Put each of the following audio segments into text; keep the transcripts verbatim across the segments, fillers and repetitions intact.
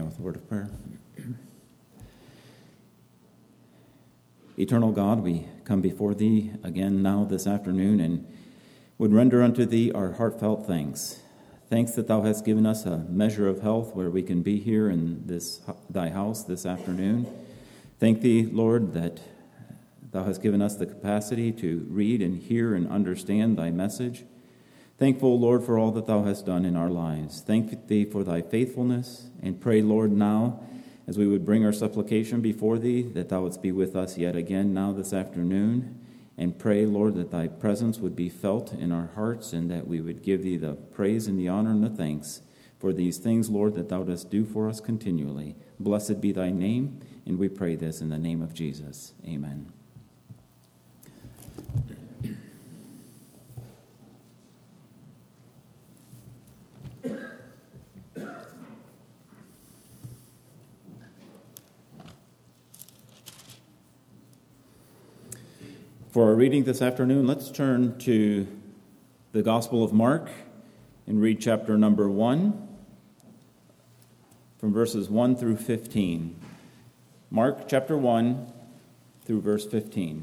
begin with a word of prayer. Eternal God, we come before Thee again now this afternoon and would render unto Thee our heartfelt thanks. Thanks that Thou hast given us a measure of health where we can be here in this Thy house this afternoon. Thank Thee, Lord, that Thou hast given us the capacity to read and hear and understand Thy message. Thankful, Lord, for all that Thou hast done in our lives. Thank Thee for Thy faithfulness, and pray, Lord, now, as we would bring our supplication before Thee, that Thou wouldst be with us yet again now this afternoon, and pray, Lord, that Thy presence would be felt in our hearts, and that we would give Thee the praise and the honor and the thanks for these things, Lord, that Thou dost do for us continually. Blessed be Thy name, and we pray this in the name of Jesus. Amen. For our reading this afternoon, let's turn to the Gospel of Mark and read chapter number one, from verses one through fifteen. Mark chapter one through verse fifteen.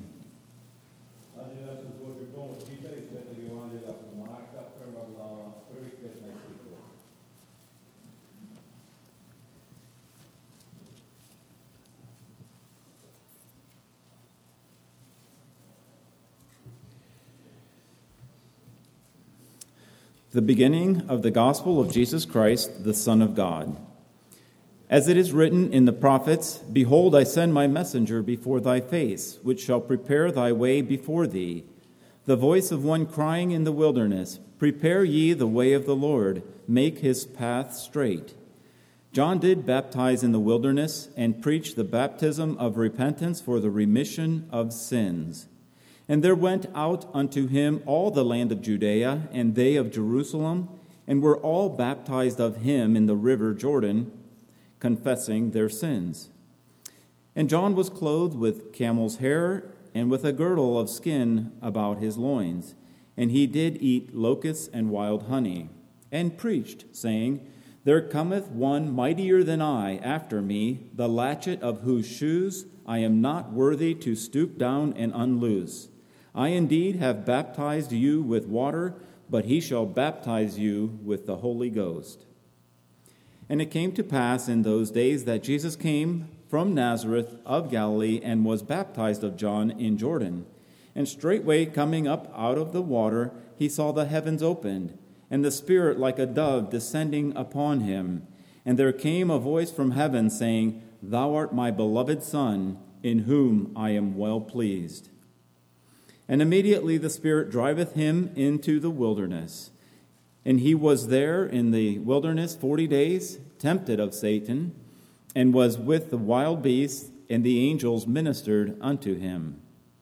The beginning of the gospel of Jesus Christ, the Son of God. As it is written in the prophets, Behold, I send my messenger before thy face, which shall prepare thy way before thee. The voice of one crying in the wilderness, Prepare ye the way of the Lord, make his path straight. John did baptize in the wilderness, and preach the baptism of repentance for the remission of sins. And there went out unto him all the land of Judea, and they of Jerusalem, and were all baptized of him in the river Jordan, confessing their sins. And John was clothed with camel's hair, and with a girdle of skin about his loins. And he did eat locusts and wild honey, and preached, saying, There cometh one mightier than I after me, the latchet of whose shoes I am not worthy to stoop down and unloose. I indeed have baptized you with water, but he shall baptize you with the Holy Ghost. And it came to pass in those days that Jesus came from Nazareth of Galilee and was baptized of John in Jordan. And straightway coming up out of the water, he saw the heavens opened, and the Spirit like a dove descending upon him. And there came a voice from heaven saying, Thou art my beloved Son, in whom I am well pleased. And immediately the Spirit driveth him into the wilderness. And he was there in the wilderness forty days, tempted of Satan, and was with the wild beasts, and the angels ministered unto him.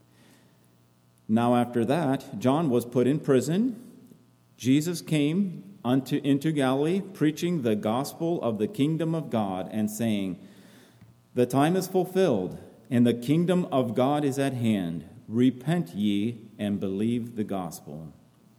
Now after that, John was put in prison. Jesus came unto into Galilee, preaching the gospel of the kingdom of God, and saying, The time is fulfilled, and the kingdom of God is at hand. Repent ye and believe the gospel.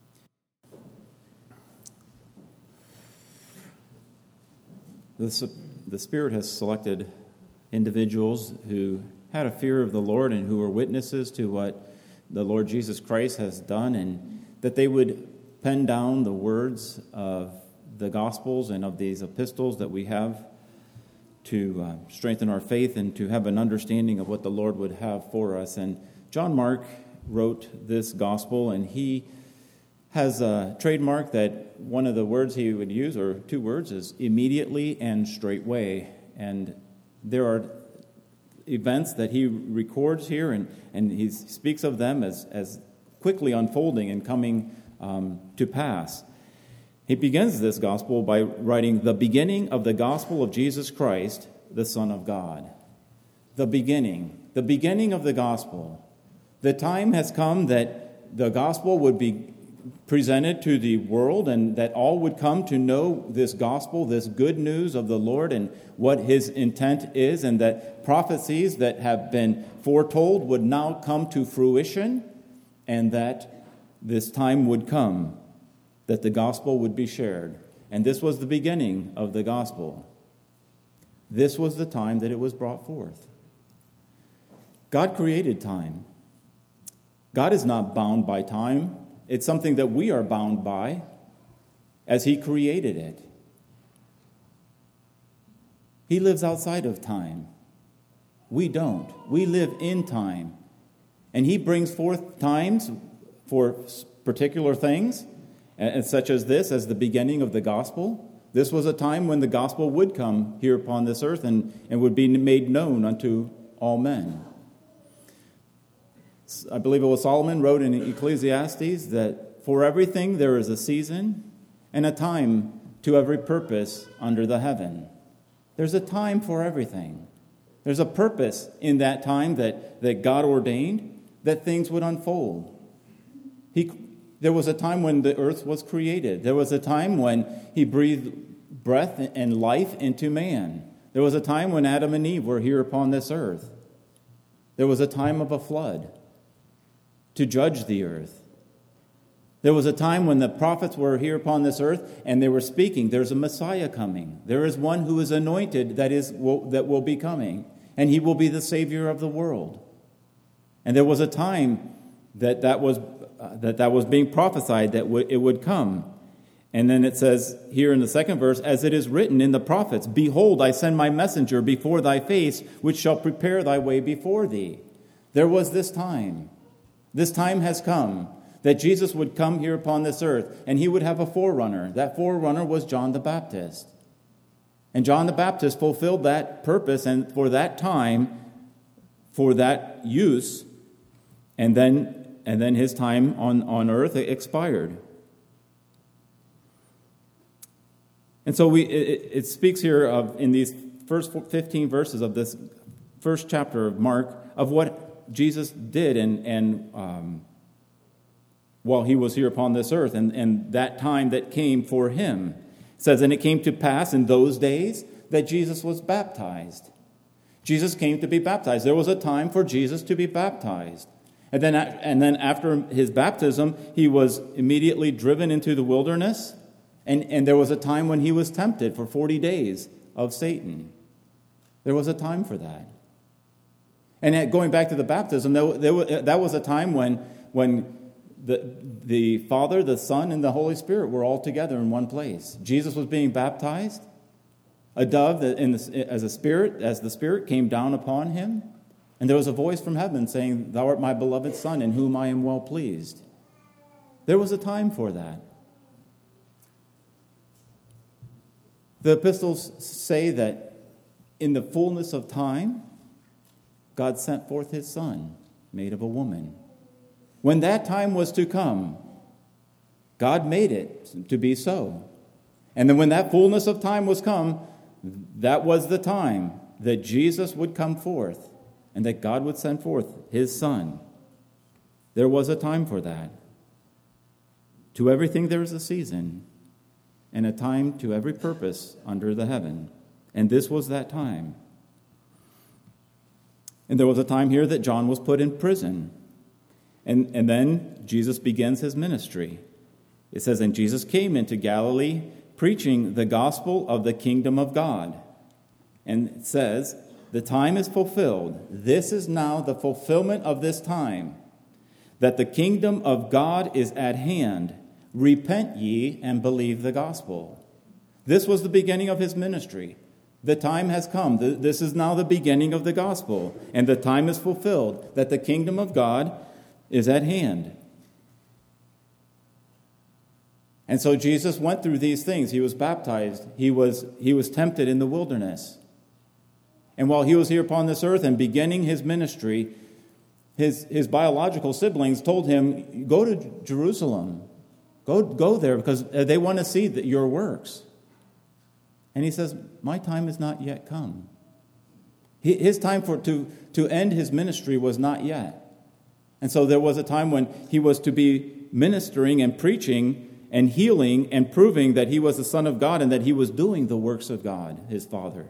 The, the Spirit has selected individuals who had a fear of the Lord and who were witnesses to what the Lord Jesus Christ has done, and that they would pen down the words of the Gospels and of these epistles that we have to uh, strengthen our faith and to have an understanding of what the Lord would have for us. And John Mark wrote this gospel, and he has a trademark that one of the words he would use, or two words, is immediately and straightway. And there are events that he records here, and, and he speaks of them as, as quickly unfolding and coming um, to pass. He begins this gospel by writing, The beginning of the gospel of Jesus Christ, the Son of God. The beginning. The beginning of the gospel. The time has come that the gospel would be presented to the world, and that all would come to know this gospel, this good news of the Lord, and what his intent is, and that prophecies that have been foretold would now come to fruition, and that this time would come that the gospel would be shared. And this was the beginning of the gospel. this was the time that it was brought forth. God created time. God is not bound by time. It's something that we are bound by as he created it. He lives outside of time. We don't. We live in time. And he brings forth times for particular things, such as this, as the beginning of the gospel. This was a time when the gospel would come here upon this earth and, and would be made known unto all men. I believe it was Solomon wrote in Ecclesiastes that for everything there is a season and a time to every purpose under the heaven. There's a time for everything. There's a purpose in that time that, that God ordained that things would unfold. He, there was a time when the earth was created. There was a time when he breathed breath and life into man. There was a time when Adam and Eve were here upon this earth. There was a time of a flood to judge the earth. There was a time when the prophets were here upon this earth and they were speaking, there's a Messiah coming. There is one who is anointed that is will, that will be coming, and he will be the Savior of the world. And there was a time that that was, uh, that, that was being prophesied that w- it would come. And then it says here in the second verse, as it is written in the prophets, behold, I send my messenger before thy face, which shall prepare thy way before thee. There was this time. This time has come that Jesus would come here upon this earth, and he would have a forerunner. That forerunner was John the Baptist. And John the Baptist fulfilled that purpose, and for that time, for that use, and then and then his time on, on earth expired. And so we it, it speaks here of in these first fifteen verses of this first chapter of Mark of what Jesus did and and um, while he was here upon this earth, and, and that time that came for him. It says, and it came to pass in those days that Jesus was baptized. Jesus came to be baptized. There was a time for Jesus to be baptized. And then, and then after his baptism, he was immediately driven into the wilderness. And, and there was a time when he was tempted for forty days of Satan. There was a time for that. And going back to the baptism, there, there, that was a time when, when the, the Father, the Son, and the Holy Spirit were all together in one place. Jesus was being baptized. A dove in the, as a spirit, as the Spirit came down upon him. And there was a voice from heaven saying, thou art my beloved Son, in whom I am well pleased. There was a time for that. The epistles say that in the fullness of time, God sent forth his Son, made of a woman. When that time was to come, God made it to be so. And then when that fullness of time was come, that was the time that Jesus would come forth and that God would send forth his Son. There was a time for that. To everything there is a season, and a time to every purpose under the heaven. And this was that time. And there was a time here that John was put in prison. And, and then Jesus begins his ministry. It says, and Jesus came into Galilee, preaching the gospel of the kingdom of God. And it says, the time is fulfilled. This is now the fulfillment of this time, that the kingdom of God is at hand. Repent ye and believe the gospel. This was the beginning of his ministry. The time has come. This is now the beginning of the gospel. And the time is fulfilled, that the kingdom of God is at hand. And so Jesus went through these things. He was baptized. He was, he was tempted in the wilderness. And while he was here upon this earth and beginning his ministry, his, his biological siblings told him, go to Jerusalem. Go, go there because they want to see the, your works. And he says, my time has not yet come. He, his time for to, to end his ministry was not yet. And so there was a time when he was to be ministering and preaching and healing and proving that he was the Son of God and that he was doing the works of God, his Father.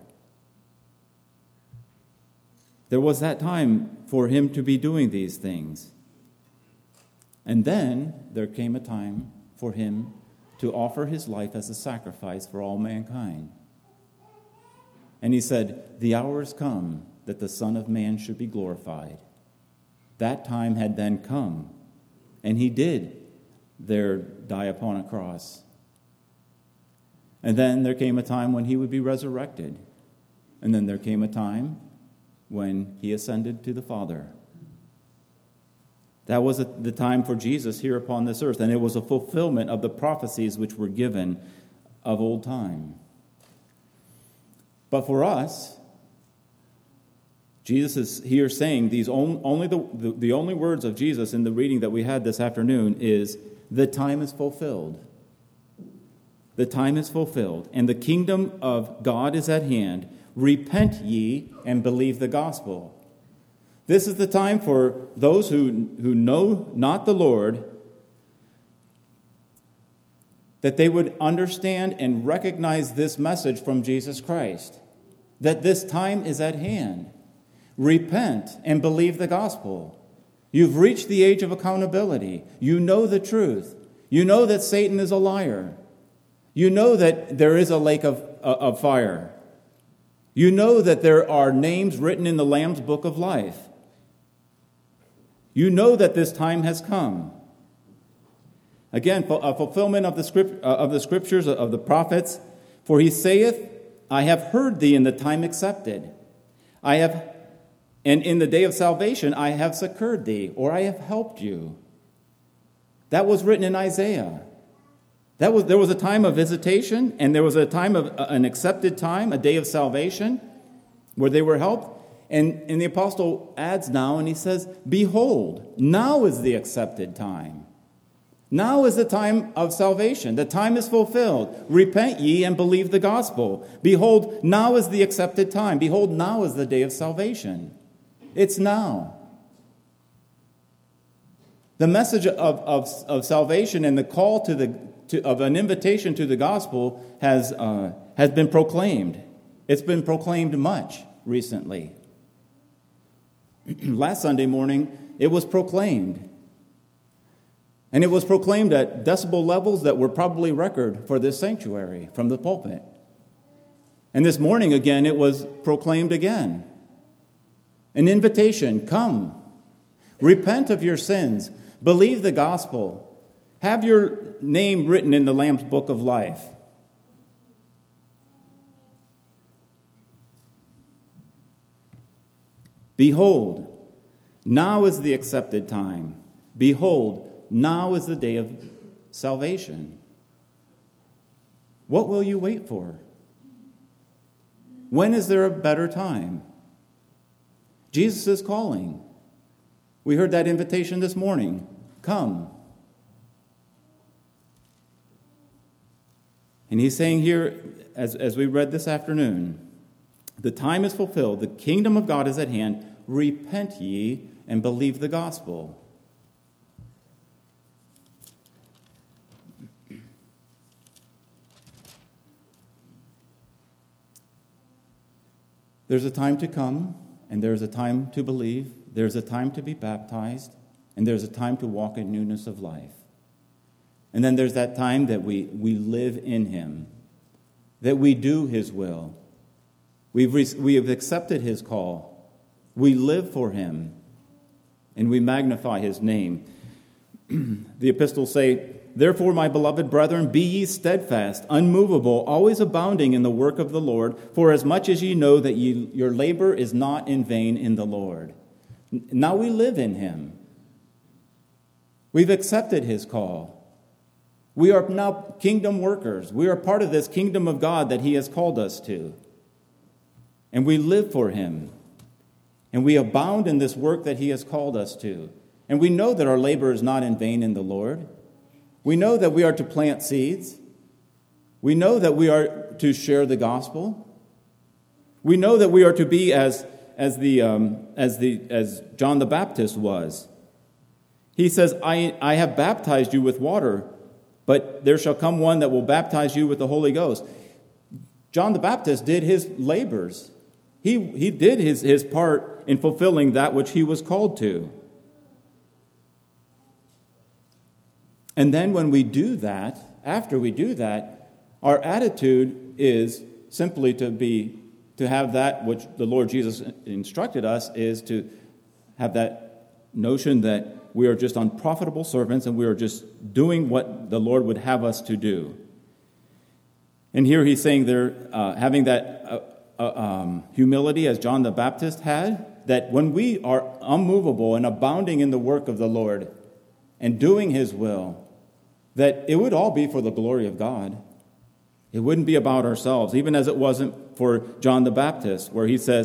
There was that time for him to be doing these things. And then there came a time for him to offer his life as a sacrifice for all mankind. And he said, the hour has come that the Son of Man should be glorified. That time had then come, and he did there die upon a cross. And then there came a time when he would be resurrected. And then there came a time when he ascended to the Father. That was the time for Jesus here upon this earth, and it was a fulfillment of the prophecies which were given of old time. But for us, Jesus is here saying these only, only the, the, the only words of Jesus in the reading that we had this afternoon is, the time is fulfilled. The time is fulfilled, and the kingdom of God is at hand. Repent ye and believe the gospel. This is the time for those who, who know not the Lord, that they would understand and recognize this message from Jesus Christ, that this time is at hand. Repent and believe the gospel. You've reached the age of accountability. You know the truth. You know that Satan is a liar. You know that there is a lake of, of fire. You know that there are names written in the Lamb's book of life. You know that this time has come. Again, a fulfillment of the script, of the scriptures of the prophets. For he saith, I have heard thee in the time accepted. I have, and in the day of salvation, I have succored thee, or I have helped you. That was written in Isaiah. That was, there was a time of visitation, and there was a time of uh, an accepted time, a day of salvation, where they were helped. And, and the apostle adds now, and he says, behold, now is the accepted time. Now is the time of salvation. The time is fulfilled. Repent ye and believe the gospel. Behold, now is the accepted time. Behold, now is the day of salvation. It's now. The message of, of, of salvation and the call to the to, of an invitation to the gospel has uh, has been proclaimed. It's been proclaimed much recently. Last Sunday morning, it was proclaimed. And it was proclaimed at decibel levels that were probably record for this sanctuary from the pulpit. And this morning, again, it was proclaimed again. An invitation, come, repent of your sins, believe the gospel, have your name written in the Lamb's book of life. Behold, now is the accepted time. Behold, now is the day of salvation. What will you wait for? When is there a better time? Jesus is calling. We heard that invitation this morning. Come. And he's saying here, as, as we read this afternoon, the time is fulfilled, the kingdom of God is at hand. Repent ye and believe the gospel. There's a time to come, and there's a time to believe. There's a time to be baptized, and there's a time to walk in newness of life. And then there's that time that we, we live in him, that we do his will. We've re- we have accepted his call. We live for him, and we magnify his name. The epistles say, therefore, my beloved brethren, be ye steadfast, unmovable, always abounding in the work of the Lord, for as much as ye know that ye, your labor is not in vain in the Lord. Now we live in him. We've accepted his call. We are now kingdom workers. We are part of this kingdom of God that he has called us to. And we live for him. And we abound in this work that he has called us to. And we know that our labor is not in vain in the Lord. We know that we are to plant seeds. We know that we are to share the gospel. We know that we are to be as, as, the, um, as, the, as John the Baptist was. He says, I, I have baptized you with water, but there shall come one that will baptize you with the Holy Ghost. John the Baptist did his labors. He, he did his, his part in fulfilling that which he was called to. And then when we do that, after we do that, our attitude is simply to be to have that which the Lord Jesus instructed us is to have that notion that we are just unprofitable servants and we are just doing what the Lord would have us to do. And here he's saying they're uh, having that uh, uh, um, humility as John the Baptist had, that when we are unmovable and abounding in the work of the Lord and doing his will, that it would all be for the glory of God. It wouldn't be about ourselves, even as it wasn't for John the Baptist, where he says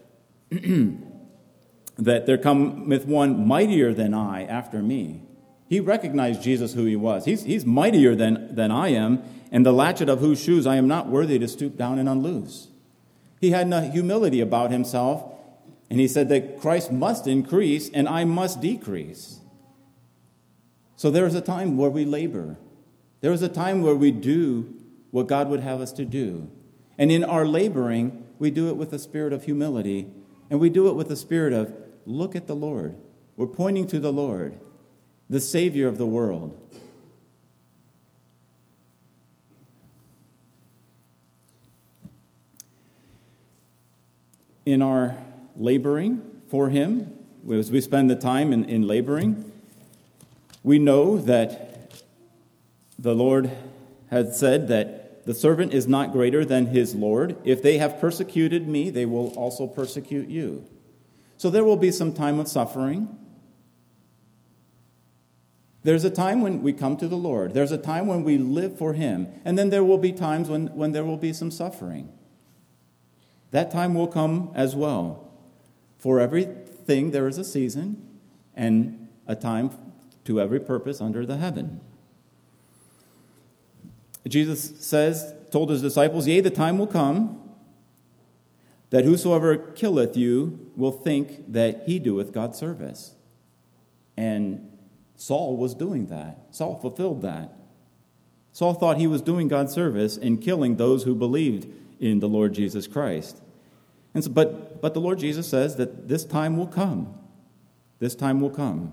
that there cometh one mightier than I after me. He recognized Jesus who he was. He's, he's mightier than, than I am, and the latchet of whose shoes I am not worthy to stoop down and unloose. He had no humility about himself, and he said that Christ must increase and I must decrease. So there is a time where we labor. There is a time where we do what God would have us to do. And in our laboring, we do it with a spirit of humility, and we do it with a spirit of, look at the Lord. We're pointing to the Lord, the Savior of the world. In our laboring for him, as we spend the time in, in laboring, we know that the Lord has said that the servant is not greater than his Lord. If they have persecuted me, they will also persecute you. So there will be some time of suffering. There's a time when we come to the Lord. There's a time when we live for him. And then there will be times when, when there will be some suffering. That time will come as well. For everything there is a season and a time to every purpose under the heaven. Jesus says, told his disciples, yea, the time will come that whosoever killeth you will think that he doeth God service. And Saul was doing that. Saul fulfilled that. Saul thought he was doing God service in killing those who believed in the Lord Jesus Christ. And so, but, but the Lord Jesus says that this time will come. This time will come.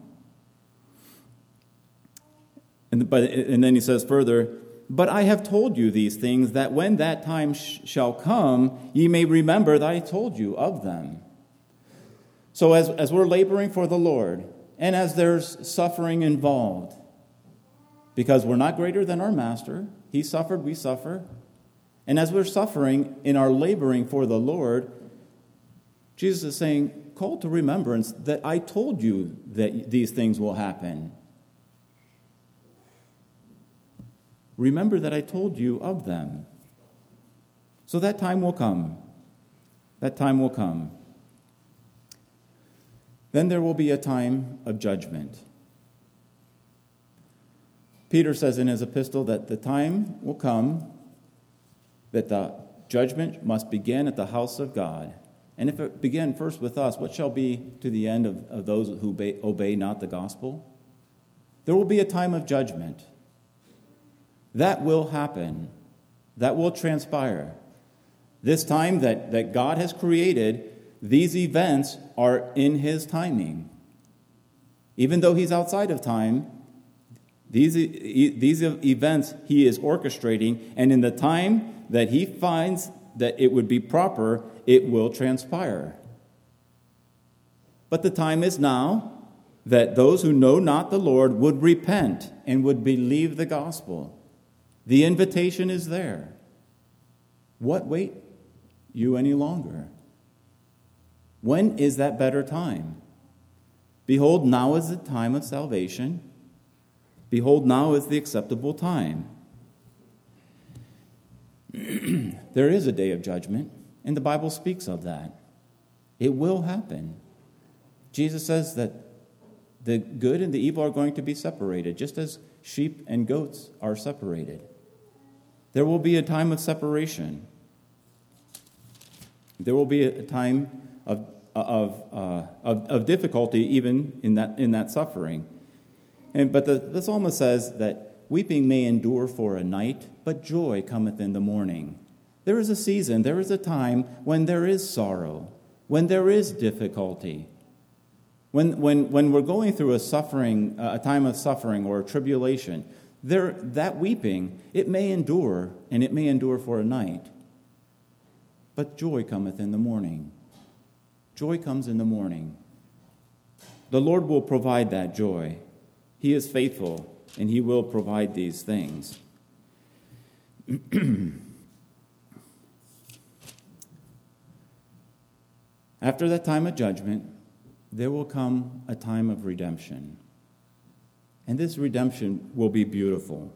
And, but, and then he says further, but I have told you these things, that when that time sh- shall come, ye may remember that I told you of them. So as, as we're laboring for the Lord, and as there's suffering involved, because we're not greater than our master, he suffered, we suffer, and as we're suffering in our laboring for the Lord, Jesus is saying, call to remembrance that I told you that these things will happen. Remember that I told you of them. So that time will come. That time will come. Then there will be a time of judgment. Peter says in his epistle that the time will come that the judgment must begin at the house of God. And if it begin first with us, what shall be to the end of, of those who obey, obey not the gospel? There will be a time of judgment. That will happen. That will transpire. This time that, that God has created, these events are in his timing. Even though he's outside of time, these, these events he is orchestrating, and in the time that he finds that it would be proper, it will transpire. But the time is now that those who know not the Lord would repent and would believe the gospel. The invitation is there. What wait you any longer? When is that better time? Behold, now is the time of salvation. Behold, now is the acceptable time. There is a day of judgment, and the Bible speaks of that. It will happen. Jesus says that the good and the evil are going to be separated, just as sheep and goats are separated. There will be a time of separation. There will be a time of of uh, of, of difficulty, even in that in that suffering. And but the, the psalmist says that weeping may endure for a night, but joy cometh in the morning. There is a season, there is a time when there is sorrow, when there is difficulty. When when when we're going through a suffering, a time of suffering or a tribulation, there that weeping, it may endure, and it may endure for a night. But joy cometh in the morning. Joy comes in the morning. The Lord will provide that joy. He is faithful, and he will provide these things. After that time of judgment, there will come a time of redemption. And this redemption will be beautiful.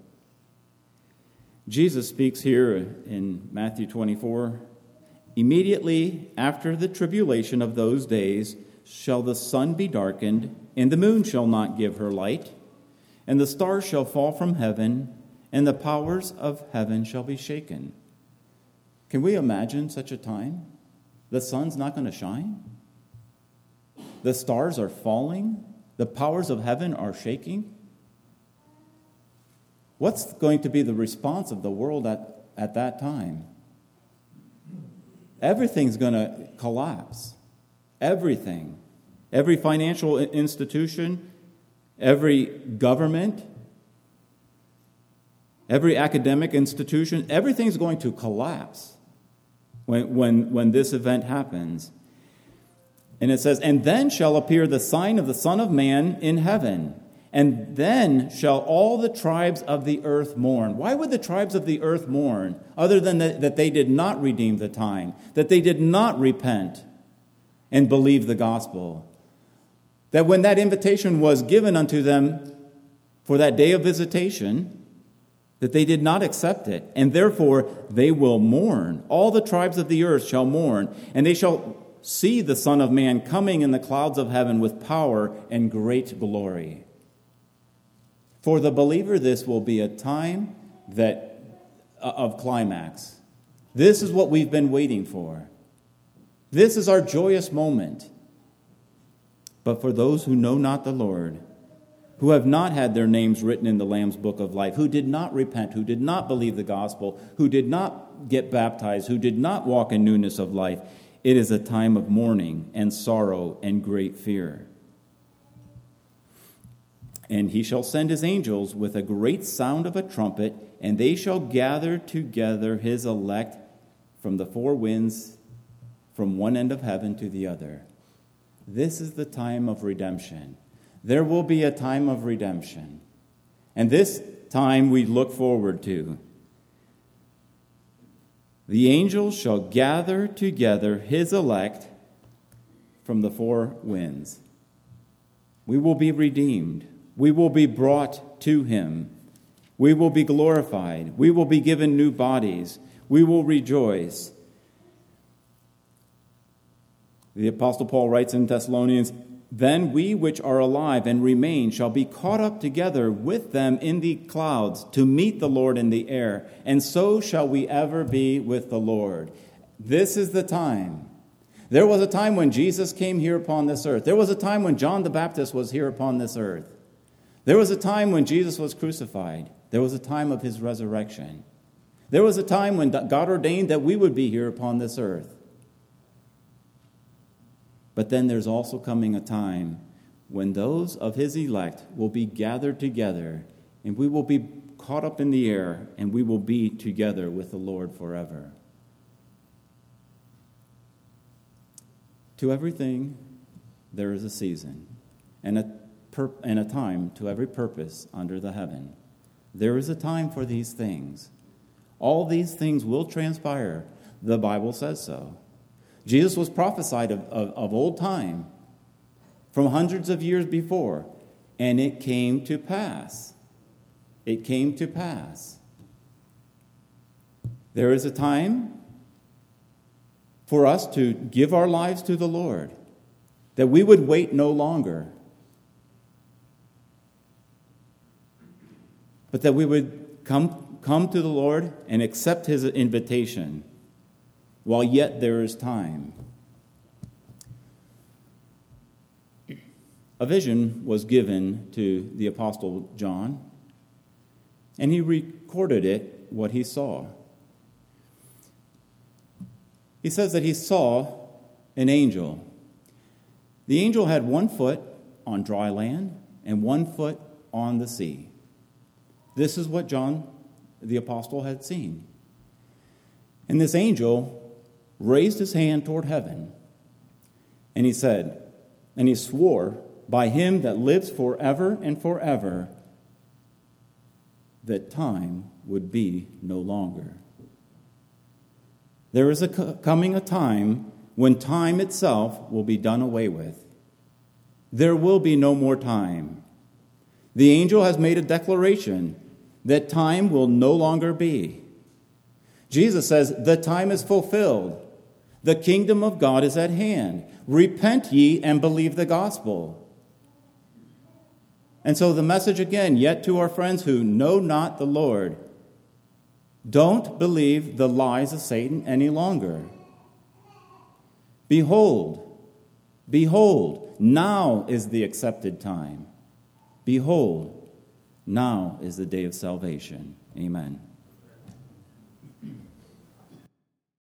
Jesus speaks here in Matthew twenty-four, immediately after the tribulation of those days shall the sun be darkened, and the moon shall not give her light, and the stars shall fall from heaven, and the powers of heaven shall be shaken. Can we imagine such a time? The sun's not going to shine. The stars are falling. The powers of heaven are shaking. What's going to be the response of the world at, at that time? Everything's going to collapse. Everything. Every financial institution, every government, every academic institution, everything's going to collapse when, when, when this event happens. And it says, and then shall appear the sign of the Son of Man in heaven. And then shall all the tribes of the earth mourn. Why would the tribes of the earth mourn, other than that, that they did not redeem the time, that they did not repent and believe the gospel? That when that invitation was given unto them for that day of visitation, that they did not accept it, and therefore they will mourn. All the tribes of the earth shall mourn, and they shall see the Son of Man coming in the clouds of heaven with power and great glory. For the believer, this will be a time that uh, of climax. This is what we've been waiting for. This is our joyous moment. But for those who know not the Lord, who have not had their names written in the Lamb's book of life, who did not repent, who did not believe the gospel, who did not get baptized, who did not walk in newness of life, it is a time of mourning and sorrow and great fear. And he shall send his angels with a great sound of a trumpet, and they shall gather together his elect from the four winds, from one end of heaven to the other. This is the time of redemption. There will be a time of redemption. And this time we look forward to. The angels shall gather together his elect from the four winds. We will be redeemed. We will be brought to him. We will be glorified. We will be given new bodies. We will rejoice. The Apostle Paul writes in Thessalonians, then we which are alive and remain shall be caught up together with them in the clouds to meet the Lord in the air, and so shall we ever be with the Lord. This is the time. There was a time when Jesus came here upon this earth. There was a time when John the Baptist was here upon this earth. There was a time when Jesus was crucified. There was a time of his resurrection. There was a time when God ordained that we would be here upon this earth. But then there's also coming a time when those of his elect will be gathered together, and we will be caught up in the air, and we will be together with the Lord forever. To everything there is a season, and a per- and a time to every purpose under the heaven. There is a time for these things. All these things will transpire. The Bible says so. Jesus was prophesied of, of, of old time, from hundreds of years before, and it came to pass. It came to pass. There is a time for us to give our lives to the Lord, that we would wait no longer, but that we would come, come to the Lord and accept his invitation while yet there is time. A vision was given to the Apostle John, and he recorded it, what he saw. He says that he saw an angel. The angel had one foot on dry land and one foot on the sea. This is what John the Apostle had seen. And this angel raised his hand toward heaven, and he said, and he swore by him that lives forever and forever, that time would be no longer. There is a co- coming a time when time itself will be done away with. There will be no more time. The angel has made a declaration that time will no longer be. Jesus says, the time is fulfilled. The kingdom of God is at hand. Repent ye and believe the gospel. And so the message again, yet to our friends who know not the Lord, don't believe the lies of Satan any longer. Behold, behold, now is the accepted time. Behold, now is the day of salvation. Amen.